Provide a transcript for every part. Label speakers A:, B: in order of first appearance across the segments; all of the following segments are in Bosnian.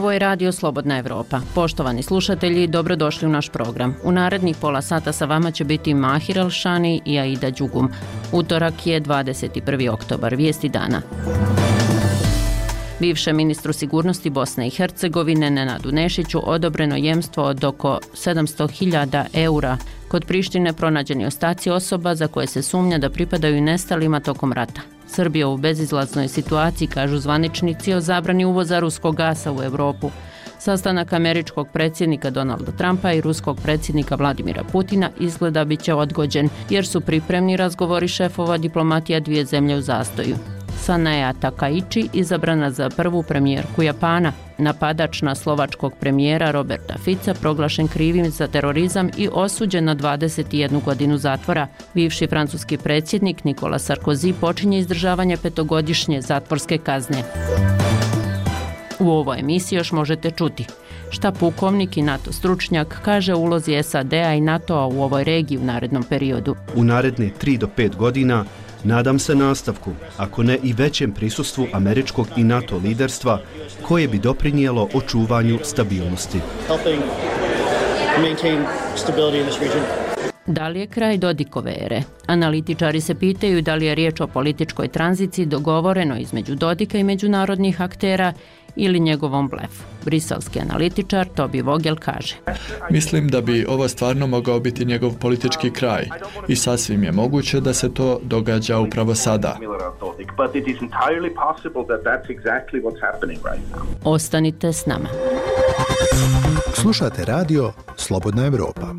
A: Ovo je Radio Slobodna Evropa. Poštovani slušatelji, dobrodošli u naš program. U narednih pola sata sa vama će biti Mahir Elšani i Aida Đugum. Utorak je 21. oktobar, vijesti dana. Bivšem ministru sigurnosti Bosne i Hercegovine Nenadu Nešiću odobreno jemstvo od oko 700.000 eura. Kod Prištine pronađeni ostaci osoba za koje se sumnja da pripadaju nestalima tokom rata. Srbija u bezizlaznoj situaciji, kažu zvaničnici, o zabrani uvoza ruskog gasa u Europu. Sastanak američkog predsjednika Donalda Trumpa i ruskog predsjednika Vladimira Putina izgleda bit će odgođen, jer su pripremni razgovori šefova diplomatija dvije zemlje u zastoju. Sanaja Takaići izabrana za prvu premijerku Japana. Napadač na slovačkog premijera Roberta Fica proglašen krivim za terorizam i osuđen na 21 godinu zatvora. Bivši francuski predsjednik Nicolas Sarkozy počinje izdržavanje 5-godišnje zatvorske kazne. U ovoj emisiji još možete čuti šta pukovnik i NATO stručnjak kaže o ulozi SAD-a i NATO-a u ovoj regiji u narednom periodu.
B: U naredne 3 do 5 godina nadam se nastavku, ako ne i većem prisustvu američkog i NATO liderstva, koje bi doprinijelo očuvanju stabilnosti.
A: Da li je kraj Dodikove ere? Analitičari se pitaju da li je riječ o političkoj tranziciji dogovoreno između Dodika i međunarodnih aktera ili njegovom blefu. Briselski analitičar Toby Vogel kaže:
C: Mislim da bi ovo stvarno mogao biti njegov politički kraj i sasvim je moguće da se to događa upravo sada.
A: Ostanite s nama.
D: Slušate radio Slobodna Evropa.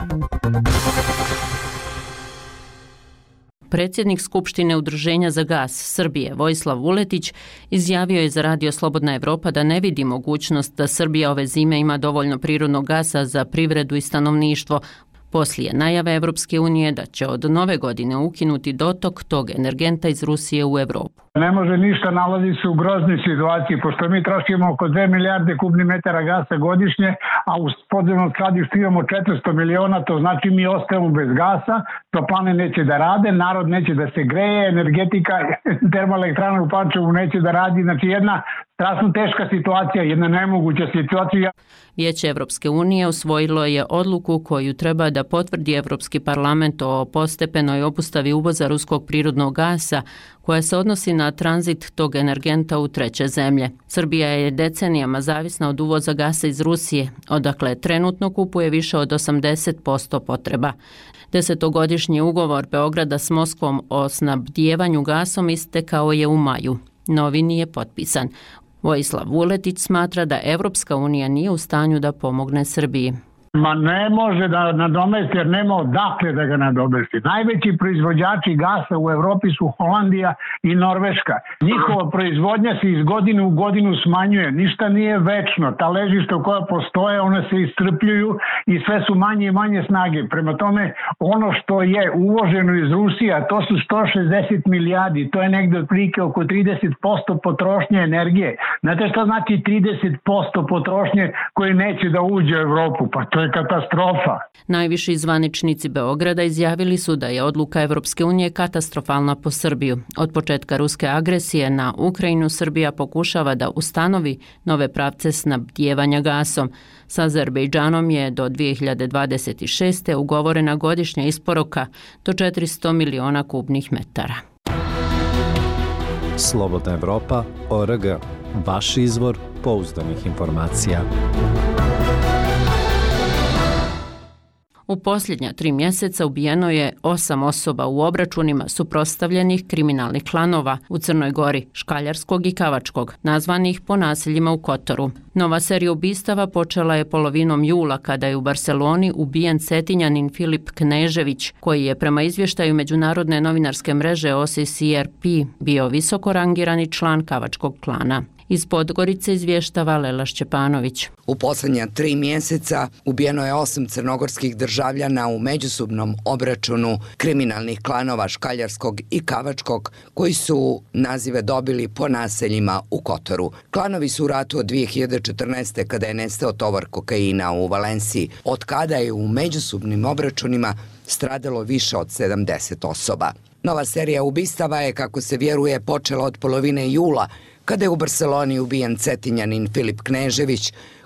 A: Predsjednik Skupštine Udruženja za gas Srbije Vojislav Vuletić izjavio je za Radio Slobodna Evropa da ne vidi mogućnost da Srbija ove zime ima dovoljno prirodnog gasa za privredu i stanovništvo, poslije najave Evropske unije da će od nove godine ukinuti dotok tog energenta iz Rusije u Evropu.
E: Ne može ništa, nalazi se u groznoj situaciji, pošto mi trošimo oko 2 milijarde kubnih metara gasa godišnje, a u podzemnom skladištu imamo 400 miliona, to znači mi ostajemo bez gasa, toplane neće da rade, narod neće da se greje, energetika, termoelektrana u Pančevu neće da radi, znači jedna strašno teška situacija, jedna nemoguća situacija.
A: Vijeće Evropske unije usvojilo je odluku koju treba da potvrdi Evropski parlament o postepenoj obustavi uvoza ruskog prirodnog gasa, koja se odnosi na tranzit tog energenta u treće zemlje. Srbija je decenijama zavisna od uvoza gasa iz Rusije, odakle trenutno kupuje više od 80% potreba. 10-godišnji ugovor Beograda s Moskvom o snabdijevanju gasom istekao je u maju. Novi nije potpisan. Vojislav Vuletić smatra da Evropska unija nije u stanju da pomogne Srbiji.
E: Ma ne može da nadomesti, jer nema odakle da ga nadomesti. Najveći proizvođači gasa u Evropi su Holandija i Norveška. Njihova proizvodnja se iz godine u godinu smanjuje. Ništa nije večno. Ta ležišta koja postoje, one se iscrpljuju i sve su manje i manje snage. Prema tome, ono što je uvoženo iz Rusije, to su 160 milijardi. To je negdje otprilike oko 30% potrošnje energije. Znate šta znači 30% potrošnje koje neće da uđe u Evropu? Pa to je katastrofa.
A: Najviši zvaničnici Beograda izjavili su da je odluka Evropske unije katastrofalna po Srbiju. Od početka ruske agresije na Ukrajinu Srbija pokušava da ustanovi nove pravce snabdijevanja gasom. S Azerbejdžanom je do 2026. ugovorena godišnja isporuka do 400 miliona kubnih metara.
F: Slobodna Evropa.org. Vaš izvor pouzdanih informacija.
A: U posljednja 3 mjeseca ubijeno je 8 osoba u obračunima suprotstavljenih kriminalnih klanova u Crnoj Gori, Škaljarskog i Kavačkog, nazvanih po naseljima u Kotoru. Nova serija ubistava počela je polovinom jula kada je u Barceloni ubijen Cetinjanin Filip Knežević, koji je prema izvještaju međunarodne novinarske mreže OCCRP bio visoko rangirani član Kavačkog klana. Iz Podgorice izvještava Lela Šćepanović.
G: U posljednja 3 mjeseca ubijeno je 8 crnogorskih državljana u međusobnom obračunu kriminalnih klanova Škaljarskog i Kavačkog, koji su nazive dobili po naseljima u Kotoru. Klanovi su u ratu od 2014. kada je nestao tovar kokaina u Valenciji, od kada je u međusobnim obračunima stradalo više od 70 osoba. Nova serija ubistava je, kako se vjeruje, počela od polovine jula, kada je u Barceloni ubijen Cetinjanin Filip Knežević,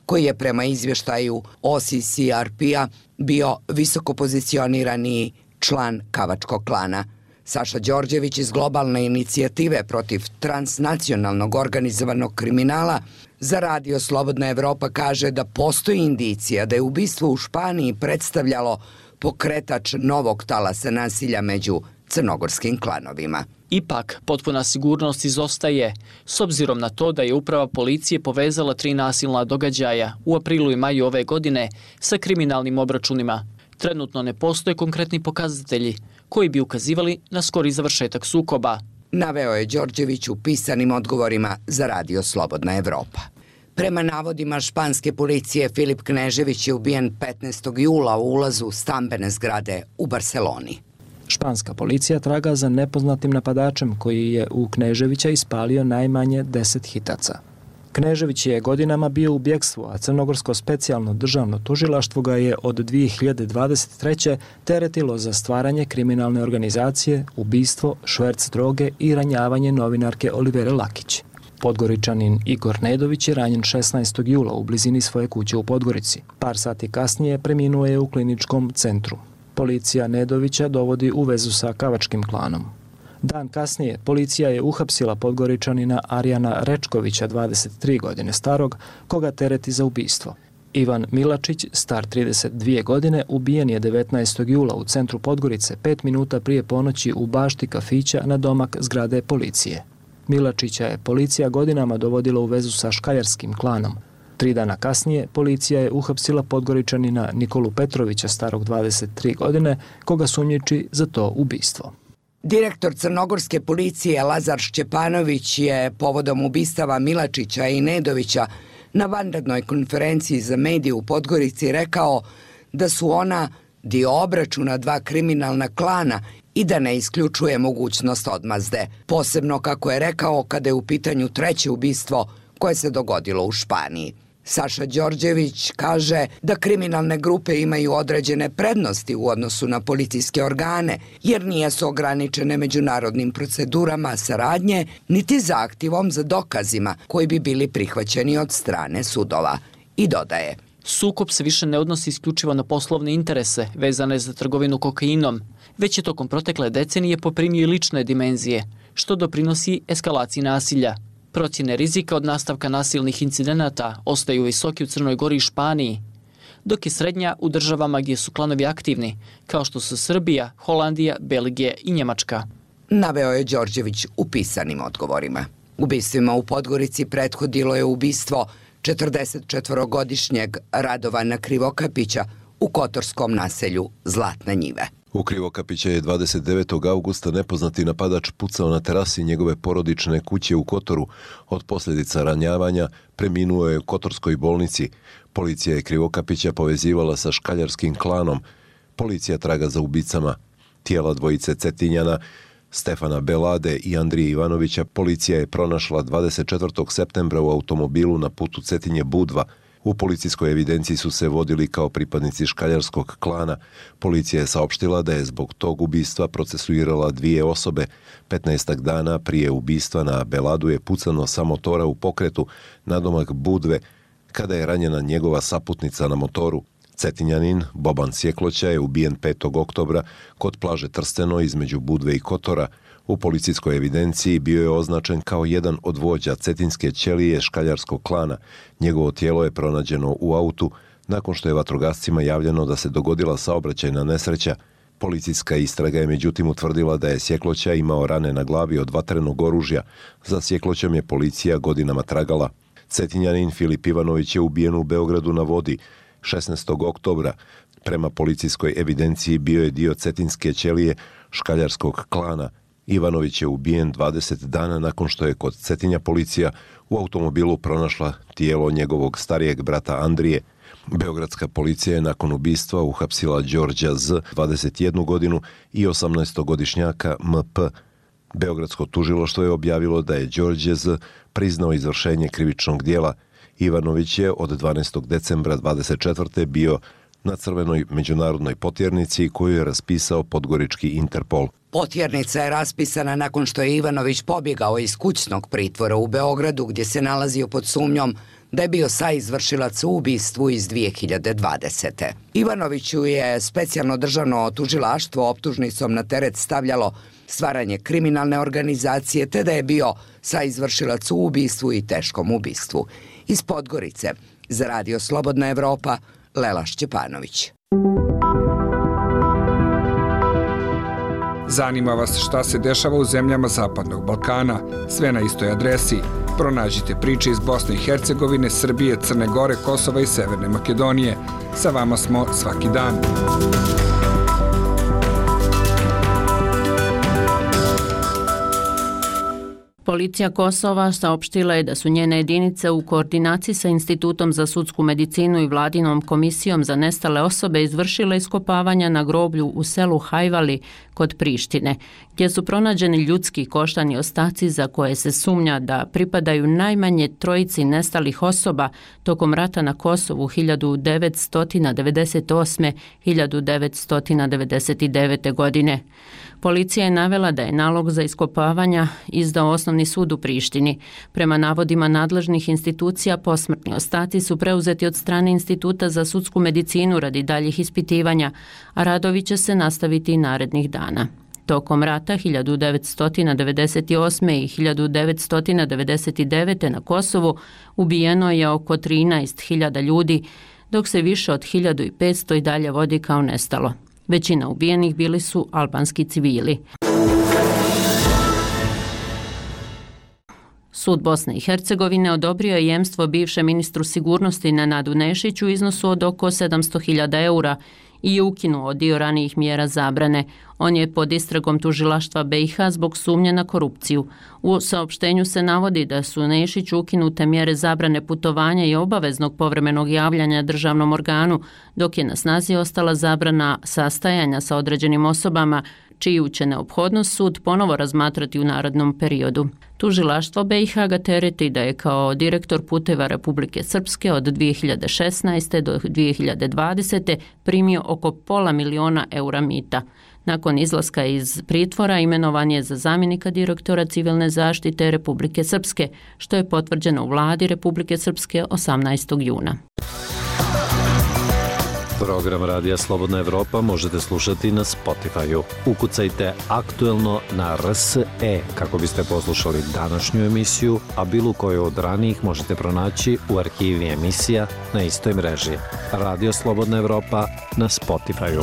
G: koji je prema izvještaju OCCRP-a bio visoko pozicionirani član Kavačkog klana. Saša Đorđević iz globalne inicijative protiv transnacionalnog organizovanog kriminala za Radio Slobodna Evropa kaže da postoji indicija da je ubistvo u Španiji predstavljalo pokretač novog talasa nasilja među crnogorskim klanovima.
H: Ipak, potpuna sigurnost izostaje, s obzirom na to da je uprava policije povezala 3 nasilna događaja u aprilu i maju ove godine sa kriminalnim obračunima. Trenutno ne postoje konkretni pokazatelji koji bi ukazivali na skori završetak sukoba.
G: Naveo je Đorđević u pisanim odgovorima za Radio Slobodna Evropa. Prema navodima španske policije, Filip Knežević je ubijen 15. jula u ulazu stambene zgrade u Barceloni.
I: Španska policija traga za nepoznatim napadačem koji je u Kneževića ispalio najmanje 10 hitaca. Knežević je godinama bio u bjegstvu, a Crnogorsko specijalno državno tužilaštvo ga je od 2023. teretilo za stvaranje kriminalne organizacije, ubistvo, šverc droge i ranjavanje novinarke Olivere Lakić. Podgoričanin Igor Nedović je ranjen 16. jula u blizini svoje kuće u Podgorici. Par sati kasnije preminuo je u kliničkom centru. Policija Nedovića dovodi u vezu sa Kavačkim klanom. Dan kasnije policija je uhapsila Podgoričanina Arijana Rečkovića, 23 godine starog, koga tereti za ubistvo. Ivan Milačić, star 32 godine, ubijen je 19. jula u centru Podgorice 5 minuta prije ponoći u bašti kafića na domak zgrade policije. Milačića je policija godinama dovodila u vezu sa Škaljarskim klanom. 3 dana kasnije policija je uhapsila Podgoričanina Nikolu Petrovića, starog 23 godine, koga sumnjiči za to ubistvo.
G: Direktor crnogorske policije Lazar Šćepanović je povodom ubistava Milačića i Nedovića na vanrednoj konferenciji za medije u Podgorici rekao da su ona dio obračuna 2 kriminalna klana i da ne isključuje mogućnost odmazde, posebno kako je rekao kada je u pitanju 3. ubistvo koje se dogodilo u Španiji. Saša Đorđević kaže da kriminalne grupe imaju određene prednosti u odnosu na policijske organe, jer nisu ograničene međunarodnim procedurama saradnje, niti zahtjevom za dokazima koji bi bili prihvaćeni od strane sudova. I dodaje:
H: Sukob se više ne odnosi isključivo na poslovne interese vezane za trgovinu kokainom, već je tokom protekle decenije poprimio i lične dimenzije, što doprinosi eskalaciji nasilja. Procjene rizika od nastavka nasilnih incidenata ostaju visoki u Crnoj Gori i Španiji, dok je srednja u državama gdje su klanovi aktivni, kao što su Srbija, Holandija, Belgija i Njemačka.
G: Naveo je Đorđević u pisanim odgovorima. Ubistvima u Podgorici prethodilo je ubistvo 44-godišnjeg Radovana Krivokapića u kotorskom naselju Zlatne Njive.
J: U Krivokapića je 29. augusta nepoznati napadač pucao na terasi njegove porodične kuće u Kotoru. Od posljedica ranjavanja preminuo je u Kotorskoj bolnici. Policija je Krivokapića povezivala sa Škaljarskim klanom. Policija traga za ubicama. Tijela dvojice Cetinjana, Stefana Belade i Andrije Ivanovića policija je pronašla 24. septembra u automobilu na putu Cetinje-Budva. U policijskoj evidenciji su se vodili kao pripadnici Škaljarskog klana. Policija je saopštila da je zbog tog ubistva procesuirala 2 osobe. 15 dana prije ubistva na Beladu je pucano sa motora u pokretu na domak Budve, kada je ranjena njegova saputnica na motoru. Cetinjanin Boban Sjekloća je ubijen 5. oktobra kod plaže Trsteno između Budve i Kotora. U policijskoj evidenciji bio je označen kao jedan od vođa cetinske ćelije Škaljarskog klana. Njegovo tijelo je pronađeno u autu nakon što je vatrogascima javljeno da se dogodila saobraćajna nesreća. Policijska istraga je međutim utvrdila da je Sjekloća imao rane na glavi od vatrenog oružja. Za Sjekloćom je policija godinama tragala. Cetinjanin Filip Ivanović je ubijen u Beogradu na vodi 16. oktobra. Prema policijskoj evidenciji bio je dio cetinske ćelije Škaljarskog klana. Ivanović je ubijen 20 dana nakon što je kod Cetinja policija u automobilu pronašla tijelo njegovog starijeg brata Andrije. Beogradska policija je nakon ubistva uhapsila Đorđa Z, 21 godinu, i 18-godišnjaka MP. Beogradsko tužilaštvo je objavilo da je Đorđe Z priznao izvršenje krivičnog dijela. Ivanović je od 12. decembra 24. bio na crvenoj međunarodnoj potjernici koju je raspisao podgorički Interpol.
G: Potjernica je raspisana nakon što je Ivanović pobjegao iz kućnog pritvora u Beogradu gdje se nalazio pod sumnjom da je bio saizvršilac u ubistvu iz 2020. Ivanoviću je specijalno državno tužilaštvo optužnicom na teret stavljalo stvaranje kriminalne organizacije te da je bio saizvršilac u ubistvu i teškom ubistvu. Iz Podgorice, za Radio Slobodna Evropa, Lela Šćepanović.
K: Zanima vas šta se dešava u zemljama Zapadnog Balkana? Sve na istoj adresi. Pronađite priče iz Bosne i Hercegovine, Srbije, Crne Gore, Kosova i Severne Makedonije. Sa vama smo svaki dan.
A: Policija Kosova saopštila je da su njene jedinice u koordinaciji sa Institutom za sudsku medicinu i Vladinom komisijom za nestale osobe izvršile iskopavanja na groblju u selu Hajvali kod Prištine, gdje su pronađeni ljudski koštani ostaci za koje se sumnja da pripadaju najmanje trojici nestalih osoba tokom rata na Kosovu 1998-1999. godine. Policija je navela da je nalog za iskopavanja izdao Osnovni sud u Prištini. Prema navodima nadležnih institucija, posmrtni ostaci su preuzeti od strane Instituta za sudsku medicinu radi daljih ispitivanja, a radovi će se nastaviti i narednih dana. Tokom rata 1998. i 1999. na Kosovu ubijeno je oko 13.000 ljudi, dok se više od 1.500 i dalje vodi kao nestalo. Većina ubijenih bili su albanski civili. Sud Bosne i Hercegovine odobrio je jemstvo bivšem ministru sigurnosti Nenadu Nešiću u iznosu od oko 700.000 eura i ukinuo dio ranijih mjera zabrane. On je pod istragom tužilaštva BiH zbog sumnje na korupciju. U saopštenju se navodi da su Nešiću ukinute mjere zabrane putovanja i obaveznog povremenog javljanja državnom organu, dok je na snazi ostala zabrana sastajanja sa određenim osobama, čiju će neophodnost sud ponovo razmatrati u narednom periodu. Tužilaštvo BiH ga tereti da je kao direktor puteva Republike Srpske od 2016. do 2020. primio oko $500.000 eura mita. Nakon izlaska iz pritvora imenovan je za zamjenika direktora civilne zaštite Republike Srpske, što je potvrđeno u vladi Republike Srpske 18. juna.
F: Program Radija Slobodna Evropa možete slušati na Spotify-u. Ukucajte aktuelno na RSE kako biste poslušali današnju emisiju, a bilo koju od ranijih možete pronaći u arhivi emisija na istoj mreži. Radio Slobodna Evropa na Spotify-u.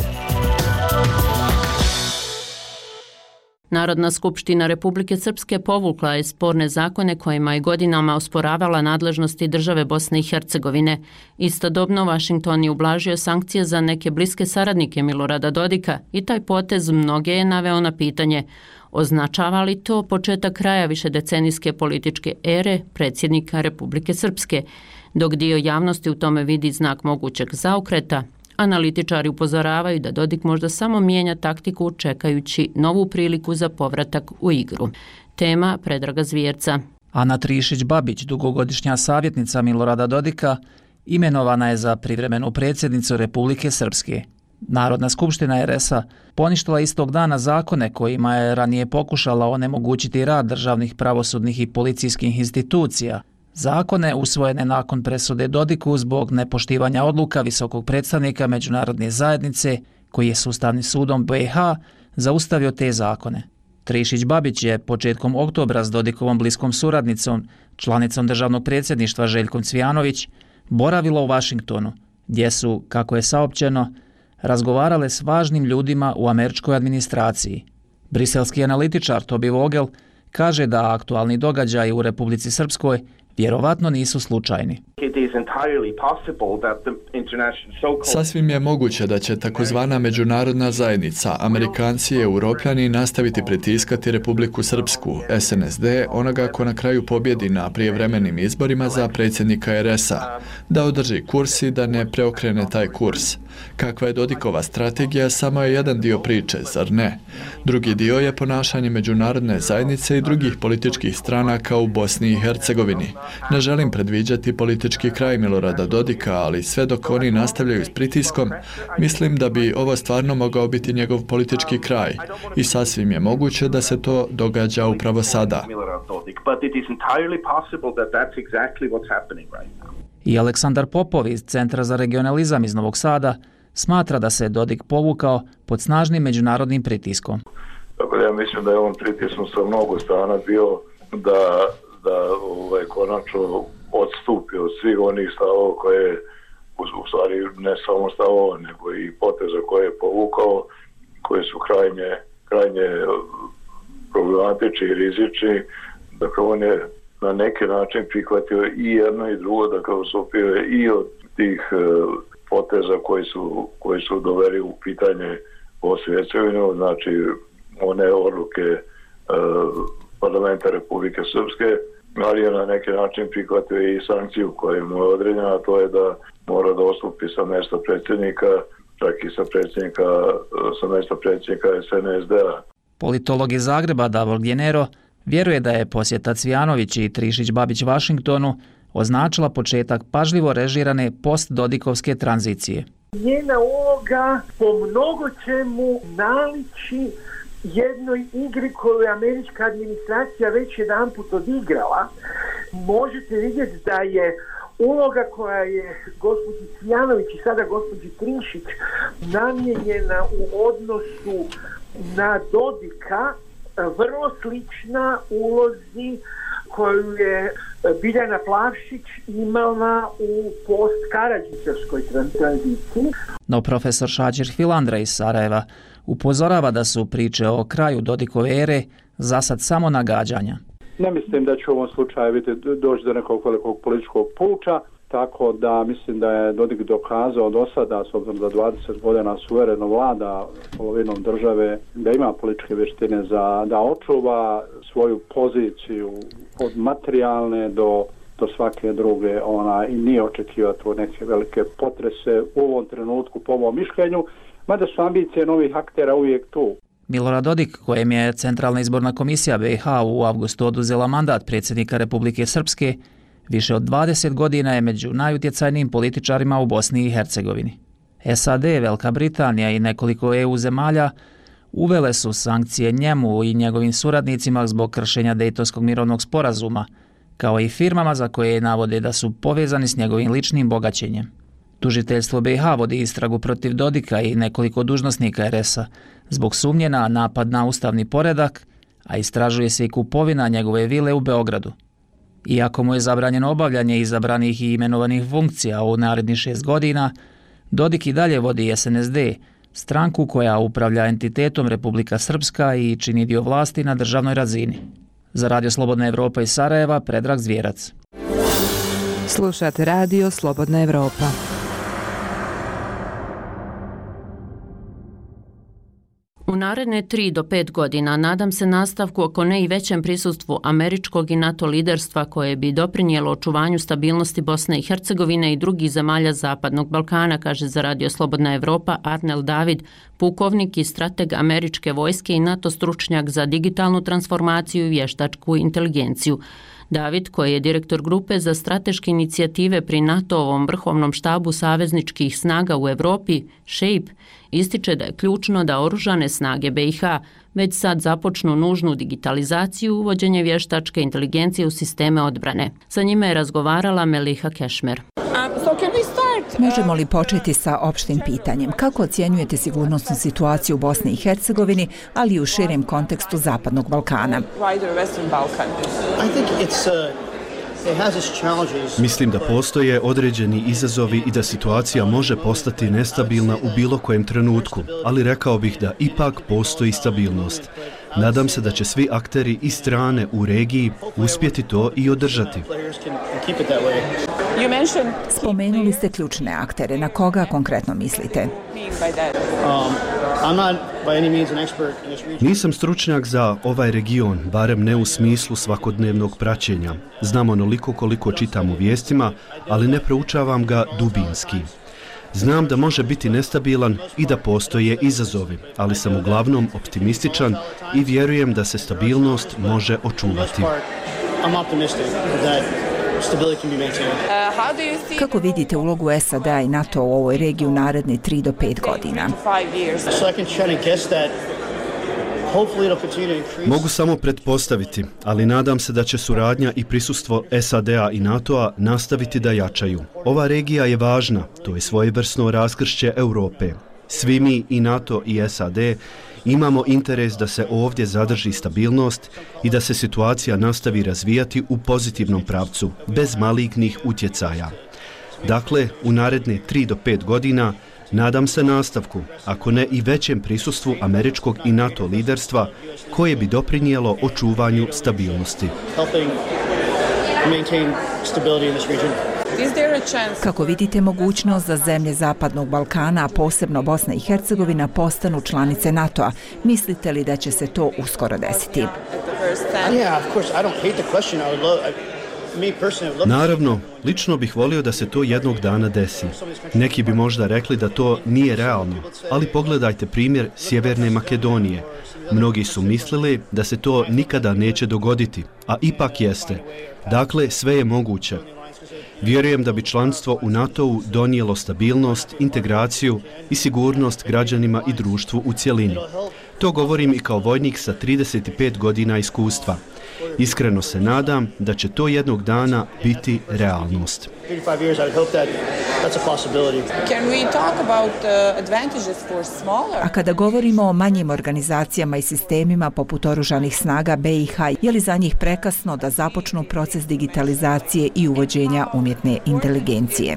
A: Narodna skupština Republike Srpske povukla je sporne zakone kojima je godinama osporavala nadležnosti države Bosne i Hercegovine. Istodobno, Vašington je ublažio sankcije za neke bliske saradnike Milorada Dodika i taj potez mnoge je naveo na pitanje: označava li to početak kraja višedecenijske političke ere predsjednika Republike Srpske? Dok dio javnosti u tome vidi znak mogućeg zaokreta, analitičari upozoravaju da Dodik možda samo mijenja taktiku čekajući novu priliku za povratak u igru. Tema Predraga Zvjerca.
L: Ana Trišić-Babić, dugogodišnja savjetnica Milorada Dodika, imenovana je za privremenu predsjednicu Republike Srpske. Narodna skupština RS-a poništila istog dana zakone kojima je ranije pokušala onemogućiti rad državnih, pravosudnih i policijskih institucija. Zakone usvojene nakon presude Dodiku zbog nepoštivanja odluka visokog predstavnika međunarodne zajednice, koji je s Ustavnim sudom BiH zaustavio te zakone. Trišić-Babić je početkom oktobra s Dodikovom bliskom suradnicom, članicom državnog predsjedništva Željkom Cvijanović, boravila u Vašingtonu, gdje su, kako je saopćeno, razgovarale s važnim ljudima u američkoj administraciji. Briselski analitičar Tobi Vogel kaže da aktualni događaji u Republici Srpskoj vjerovatno nisu slučajni.
C: Sasvim je moguće da će takozvana međunarodna zajednica, Amerikanci i Europljani nastaviti pritiskati Republiku Srpsku, SNSD, onoga ko na kraju pobjedi na prijevremenim izborima za predsjednika RS-a, da održi kurs i da ne preokrene taj kurs. Kakva je Dodikova strategija samo je jedan dio priče, zar ne? Drugi dio je ponašanje međunarodne zajednice i drugih političkih stranaka u Bosni i Hercegovini. Ne želim predviđati politički kraj Milorada Dodika, ali sve dok oni nastavljaju s pritiskom, mislim da bi ovo stvarno mogao biti njegov politički kraj i sasvim je moguće da se to događa upravo sada.
L: I Aleksandar Popov iz Centra za regionalizam iz Novog Sada smatra da se Dodik povukao pod snažnim međunarodnim pritiskom.
M: Tako da ja mislim da je on pritisnut sa mnogo strana bio da konačno odstupi od svih onih stavova koje, u stvari ne samo stavova, nego i poteza koje je povukao, koje su krajnje problematični i rizični. Dakle, on je na neki način prihvatio i jedno i drugo, dakle, odstupio je i od tih poteza koji su doveli u pitanje Bosne i Hercegovine, znači one odluke parlamenta Republike Srpske, ali je na neki način prihvatio i sankciju koja mu je određena, a to je da mora da odstupi sa mjesta predsjednika, čak i sa mjesta predsjednika SNSD-a.
L: Politolog iz Zagreba Davor Gjenero vjeruje da je posjeta Cvijanović i Trišić-Babić Vašingtonu označila početak pažljivo režirane post-dodikovske tranzicije.
N: Njena uloga po mnogo čemu naliči jednoj igri koju je američka administracija već jedanput odigrala. Možete vidjeti da je uloga koja je gospođi Cvijanović i sada gospođi Trišić namijenjena u odnosu na Dodika vrlo slična ulozi koju je Biljana Plavšić imala u post-Karadžićevskoj tranziciji.
L: No profesor Šađir Filandra iz Sarajeva upozorava da su priče o kraju Dodikove ere za sad samo nagađanja.
O: Ne mislim da će u ovom slučaju doći do nekog velikog političkog puča, tako da mislim da je Dodik dokazao do sada, s obzirom da 20 godina suvereno vlada polovinom države, da ima političke vještine da očuva svoju poziciju od materijalne do svake druge, i nije očekivati neke velike potrese u ovom trenutku, po mom mišljenju, mada su ambicije novih aktera uvijek tu.
L: Milorad Dodik, kojem je Centralna izborna komisija BiH u avgustu oduzela mandat predsjednika Republike Srpske, više od 20 godina je među najutjecajnijim političarima u Bosni i Hercegovini. SAD, Velika Britanija i nekoliko EU zemalja uvele su sankcije njemu i njegovim suradnicima zbog kršenja Dejtonskog mirovnog sporazuma, kao i firmama za koje navode da su povezani s njegovim ličnim bogaćenjem. Tužiteljstvo BiH vodi istragu protiv Dodika i nekoliko dužnosnika RS-a zbog sumnje na napad na ustavni poredak, a istražuje se i kupovina njegove vile u Beogradu. Iako mu je zabranjeno obavljanje izabranih i imenovanih funkcija u narednih 6 godina, Dodik i dalje vodi SNSD, stranku koja upravlja entitetom Republika Srpska i čini dio vlasti na državnoj razini. Za Radio Slobodna Evropa iz Sarajeva, Predrag Zvjerac.
P: Slušate Radio Slobodna Evropa.
A: U naredne 3 do 5 godina nadam se nastavku, ako ne i većem prisustvu američkog i NATO liderstva koje bi doprinijelo očuvanju stabilnosti Bosne i Hercegovine i drugih zemalja Zapadnog Balkana, kaže za Radio Slobodna Evropa Arnel David, pukovnik i strateg američke vojske i NATO stručnjak za digitalnu transformaciju i vještačku inteligenciju. David, koji je direktor grupe za strateške inicijative pri NATO-ovom vrhovnom štabu savezničkih snaga u Evropi, SHAPE, ističe da je ključno da oružane snage BiH već sad započnu nužnu digitalizaciju i uvođenje vještačke inteligencije u sisteme odbrane. Sa njime je razgovarala Meliha Kešmer.
Q: Možemo li početi sa opštim pitanjem? Kako ocjenjujete sigurnosnu situaciju u Bosni i Hercegovini, ali i u širem kontekstu Zapadnog Balkana?
B: Mislim da postoje određeni izazovi i da situacija može postati nestabilna u bilo kojem trenutku, ali rekao bih da ipak postoji stabilnost. Nadam se da će svi akteri i strane u regiji uspjeti to i održati.
Q: Spomenuli ste ključne aktere. Na koga konkretno mislite?
B: Nisam stručnjak za ovaj region, barem ne u smislu svakodnevnog praćenja. Znam onoliko koliko čitam u vijestima, ali ne proučavam ga dubinski. Znam da može biti nestabilan i da postoje izazovi, ali sam uglavnom optimističan i vjerujem da se stabilnost može očuvati.
Q: Kako vidite ulogu SAD-a i NATO u ovoj regiji u naredne 3 do 5 godina?
B: Mogu samo pretpostaviti, ali nadam se da će suradnja i prisustvo SAD-a i NATO-a nastaviti da jačaju. Ova regija je važna, to je svojevrsno raskršće Europe. Svi mi, i NATO i SAD, imamo interes da se ovdje zadrži stabilnost i da se situacija nastavi razvijati u pozitivnom pravcu, bez malignih utjecaja. Dakle, u naredne 3 do 5 godina nadam se nastavku, ako ne i većem prisustvu američkog i NATO liderstva, koje bi doprinijelo očuvanju stabilnosti.
Q: Kako vidite mogućnost za zemlje Zapadnog Balkana, a posebno Bosna i Hercegovina, postanu članice NATO-a? Mislite li da će se to uskoro desiti?
B: Naravno, lično bih volio da se to jednog dana desi. Neki bi možda rekli da to nije realno, ali pogledajte primjer Sjeverne Makedonije. Mnogi su mislili da se to nikada neće dogoditi, a ipak jeste. Dakle, sve je moguće. Vjerujem da bi članstvo u NATO-u donijelo stabilnost, integraciju i sigurnost građanima i društvu u cjelini. To govorim i kao vojnik sa 35 godina iskustva. Iskreno se nadam da će to jednog dana biti realnost.
Q: A kada govorimo o manjim organizacijama i sistemima poput oružanih snaga BiH, je li za njih prekasno da započnu proces digitalizacije i uvođenja umjetne inteligencije?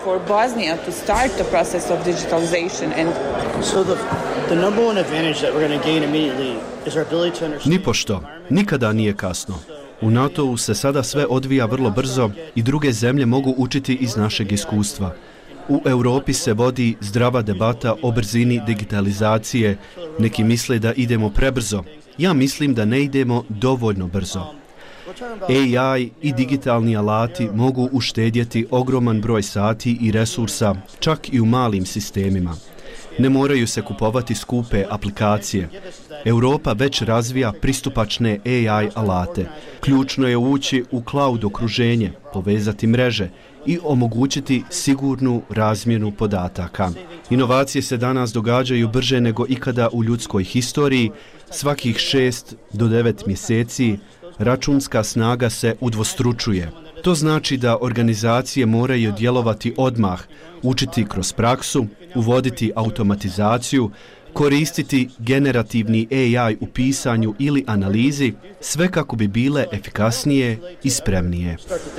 B: Nipošto, nikada nije kasno. U NATO-u se sada sve odvija vrlo brzo i druge zemlje mogu učiti iz našeg iskustva. U Europi se vodi zdrava debata o brzini digitalizacije. Neki misle da idemo prebrzo. Ja mislim da ne idemo dovoljno brzo. AI i digitalni alati mogu uštedjeti ogroman broj sati i resursa, čak i u malim sistemima. Ne moraju se kupovati skupe aplikacije. Europa već razvija pristupačne AI alate. Ključno je ući u cloud okruženje, povezati mreže i omogućiti sigurnu razmjenu podataka. Inovacije se danas događaju brže nego ikada u ljudskoj historiji. Svakih 6 do 9 mjeseci računska snaga se udvostručuje. To znači da organizacije moraju djelovati odmah, učiti kroz praksu, uvoditi automatizaciju, koristiti generativni AI u pisanju ili analizi, sve kako bi bile efikasnije i spremnije.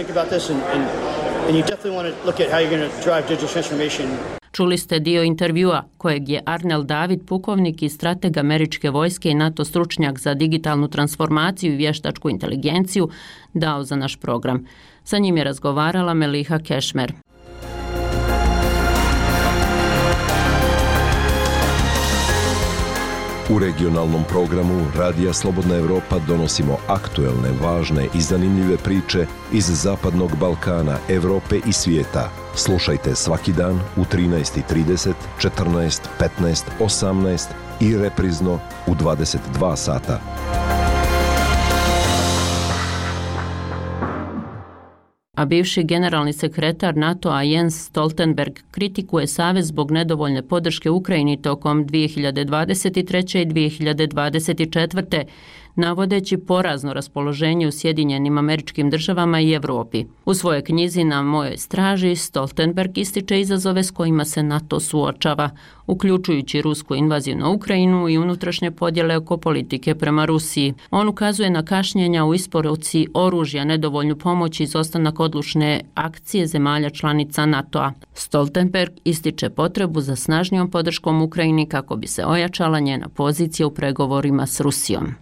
A: Čuli ste dio intervjua kojeg je Arnel David, pukovnik i strateg američke vojske i NATO stručnjak za digitalnu transformaciju i vještačku inteligenciju, dao za naš program. Sa njim je razgovarala Meliha Kešmer.
J: U regionalnom programu Radija Slobodna Evropa donosimo aktuelne, važne i zanimljive priče iz Zapadnog Balkana, Evrope i svijeta. Slušajte svaki dan u 13:30, 14, 15, 18 i reprizno u 22 sata.
A: A bivši generalni sekretar NATO-a Jens Stoltenberg kritikuje Savez zbog nedovoljne podrške Ukrajini tokom 2023. i 2024. navodeći porazno raspoloženje u Sjedinjenim Američkim Državama i Europi. U svojoj knjizi Na mojoj straži Stoltenberg ističe izazove s kojima se NATO suočava, uključujući rusku invaziju na Ukrajinu i unutrašnje podjele oko politike prema Rusiji. On ukazuje na kašnjenja u isporuci oružja, nedovoljnu pomoć i izostanak odlučne akcije zemalja članica NATO-a. Stoltenberg ističe potrebu za snažnijom podrškom Ukrajini kako bi se ojačala njena pozicija u pregovorima s Rusijom.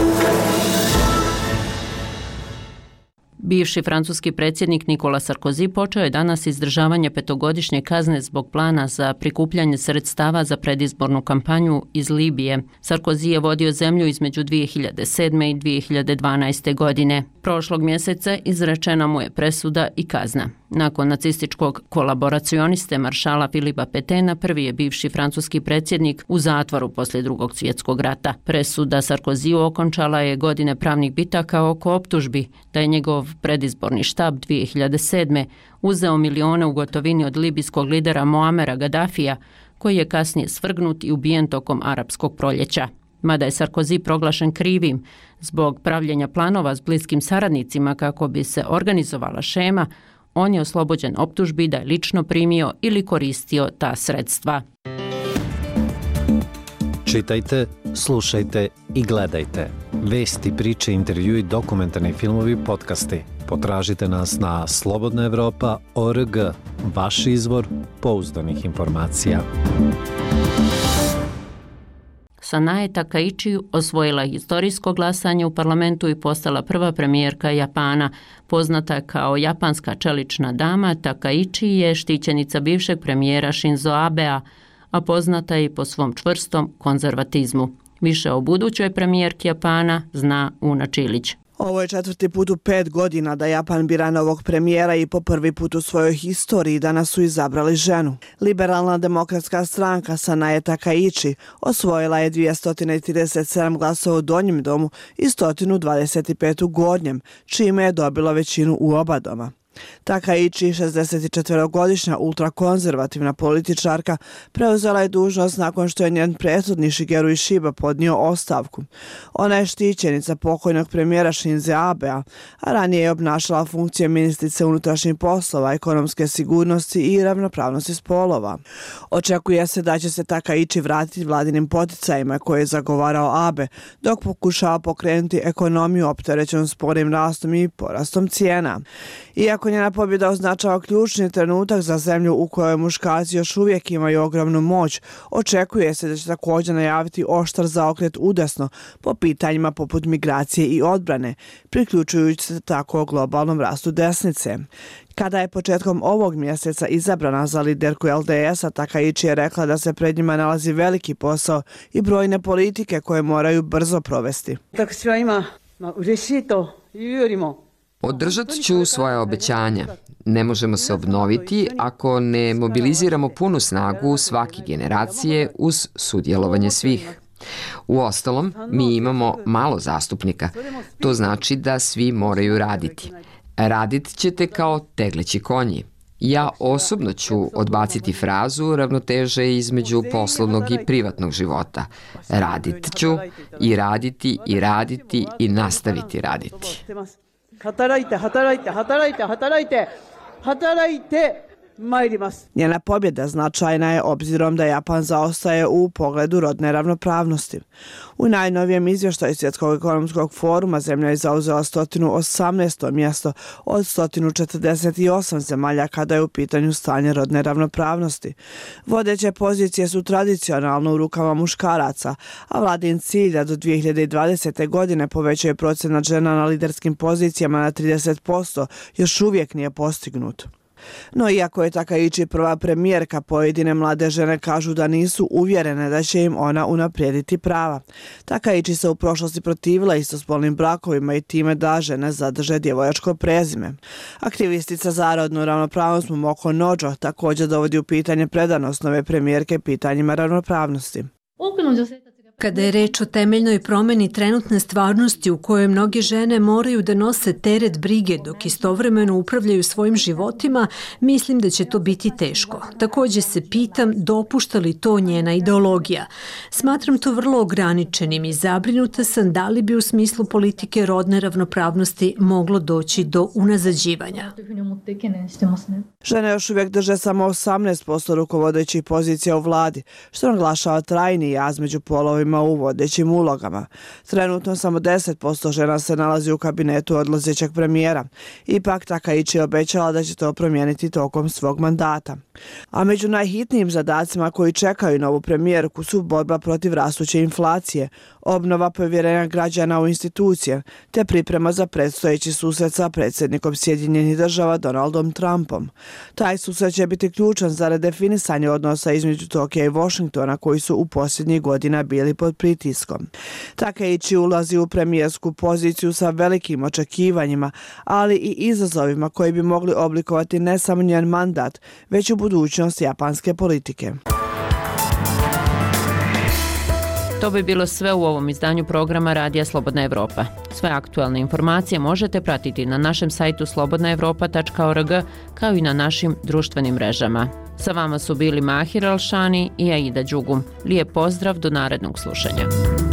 A: Bivši francuski predsjednik Nicolas Sarkozy počeo je danas izdržavanje 5-godišnje kazne zbog plana za prikupljanje sredstava za predizbornu kampanju iz Libije. Sarkozy je vodio zemlju između 2007. i 2012. godine. Prošlog mjeseca izrečena mu je presuda i kazna. Nakon nacističkog kolaboracioniste maršala Filipa Petena, prvi je bivši francuski predsjednik u zatvoru poslije Drugog svjetskog rata. Presuda Sarkozy okončala je godine pravnih bitaka oko optužbi da je njegov predizborni štab 2007. uzeo milione u gotovini od libijskog lidera Moamera Gaddafija, koji je kasnije svrgnut i ubijen tokom arapskog proljeća. Mada je Sarkozy proglašen krivim zbog pravljenja planova s bliskim saradnicima kako bi se organizovala šema, on je oslobođen optužbi da je lično primio ili koristio ta sredstva.
F: Čitajte, slušajte i gledajte. Vesti, priče, intervjui, dokumentarni filmovi, podcasti. Potražite nas na slobodnaevropa.org, vaš izvor pouzdanih informacija.
A: Sanae Takaichi osvojila je historijsko glasanje u parlamentu i postala prva premijerka Japana. Poznata kao japanska čelična dama, Takaichi je štićenica bivšeg premijera Shinzo Abea, a poznata je i po svom čvrstom konzervatizmu. Više o budućoj premijerki Japana zna Una Čilić.
R: Ovo je 4. put u 5 godina da Japan bira novog premijera i po prvi put u svojoj historiji danas su izabrali ženu. Liberalna demokratska stranka Sanae Takaichi osvojila je 237 glasova u donjem domu i 125 u gornjem, čime je dobila većinu u oba doma. Takaichi, 64-godišnja ultrakonzervativna političarka, preuzela je dužnost nakon što je njen prethodnik Shigeru Ishiba podnio ostavku. Ona je štićenica pokojnog premijera Shinze Abea, a ranije je obnašala funkcije ministrice unutrašnjih poslova, ekonomske sigurnosti i ravnopravnosti spolova. Očekuje se da će se Takaichi vratiti vladinim poticajima koje je zagovarao Abe, dok pokušava pokrenuti ekonomiju opterećenu sporim rastom i porastom cijena. Iako njena pobjeda označava ključni trenutak za zemlju u kojoj muškarci još uvijek imaju ogromnu moć, očekuje se da će također najaviti oštar zaokret udesno po pitanjima poput migracije i odbrane, priključujući se tako globalnom rastu desnice. Kada je početkom ovog mjeseca izabrana za liderku LDS-a, Takaichi je rekla da se pred njima nalazi veliki posao i brojne politike koje moraju brzo provesti.
S: Održat ću svoje obećanja. Ne možemo se obnoviti ako ne mobiliziramo punu snagu svake generacije uz sudjelovanje svih. Uostalom, mi imamo malo zastupnika. To znači da svi moraju raditi. Radit ćete kao tegleći konji. Ja osobno ću odbaciti frazu ravnoteže između poslovnog i privatnog života. Radit ću i raditi i raditi i nastaviti raditi.
R: 働いて働いて働いて働いて働いて Njena pobjeda značajna je obzirom da Japan zaostaje u pogledu rodne ravnopravnosti. U najnovijem izvještaju Svjetskog ekonomskog foruma zemlja je zauzela 118. mjesto od 148 zemalja kada je u pitanju stanje rodne ravnopravnosti. Vodeće pozicije su tradicionalno u rukama muškaraca, a vladin cilj da do 2020. godine povećaju procenat žena na liderskim pozicijama na 30% još uvijek nije postignut. No iako je Takaichi prva premijerka, pojedine mlade žene kažu da nisu uvjerene da će im ona unaprijediti prava. Takaichi se u prošlosti protivila istospolnim brakovima i time da žene zadrže djevojačko prezime. Aktivistica za rodnu ravnopravnost Momoko Nojo također dovodi u pitanje predanost nove premijerke pitanjima ravnopravnosti.
T: Kada je reč o temeljnoj promjeni trenutne stvarnosti u kojoj mnoge žene moraju da nose teret brige dok istovremeno upravljaju svojim životima, mislim da će to biti teško. Također se pitam dopušta li to njena ideologija. Smatram to vrlo ograničenim i zabrinuta sam da li bi u smislu politike rodne ravnopravnosti moglo doći do unazađivanja.
R: Žene još uvijek drže samo 18% rukovodećih pozicija u vladi, što naglašava trajni jaz među polovima u vodećim ulogama. Trenutno samo 10% žena se nalazi u kabinetu odlazećeg premijera. Ipak Takaichi je obećala da će to promijeniti tokom svog mandata. A među najhitnijim zadacima koji čekaju novu premijerku su borba protiv rastuće inflacije, obnova povjerenja građana u institucije, te priprema za predstojeći susret sa predsjednikom Sjedinjenih država Donaldom Trumpom. Taj susret će biti ključan za redefinisanje odnosa između Tokija i Washingtona koji su u posljednjih godina bili pod pritiskom. Takaichi ulazi u premijersku poziciju sa velikim očekivanjima, ali i izazovima koji bi mogli oblikovati ne samo njen mandat, već u budućnost japanske politike.
A: To bi bilo sve u ovom izdanju programa Radija Slobodna Evropa. Sve aktualne informacije možete pratiti na našem sajtu slobodnaevropa.org kao i na našim društvenim mrežama. Sa vama su bili Mahir Alšani i Aida Đugum. Lijep pozdrav do narednog slušanja.